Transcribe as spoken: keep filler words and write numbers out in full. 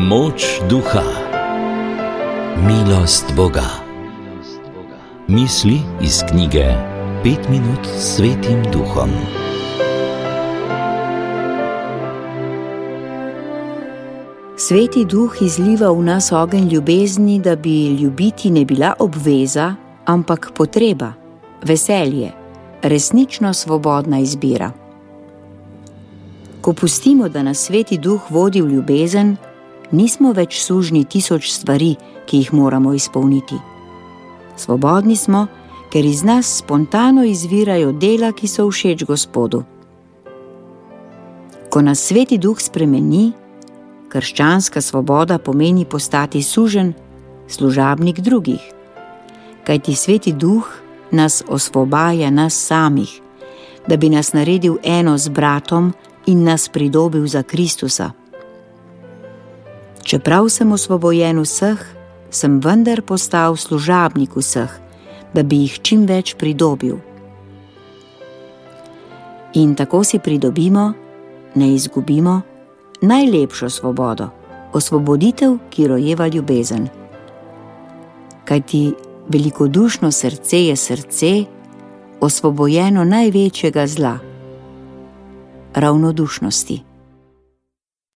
Moč duha, milost Boga. Misli iz knjige Pet minut s Svetim Duhom. Sveti Duh izliva v nas ogenj ljubezni, da bi ljubiti ne bila obveza, ampak potreba, veselje, resnično svobodna izbira. Ko pustimo, da nas Sveti Duh vodi v ljubezen, nismo več sužnji tisoč stvari, ki jih moramo izpolniti. Svobodni smo, ker iz nas spontano izvirajo dela, ki so všeč Gospodu. Ko nas Sveti Duh spremeni, krščanska svoboda pomeni postati suženj, služabnik drugih, kajti Sveti Duh nas osvobaja nas samih, da bi nas naredil eno z bratom in nas pridobil za Kristusa. Čeprav sem osvobojen vseh, sem vendar postal služabnik vseh, da bi jih čim več pridobil. In tako si pridobimo, ne izgubimo, najlepšo svobodo, osvoboditev, ki rojeva ljubezen. Kajti velikodušno srce je srce, osvobojeno največjega zla, ravnodušnosti.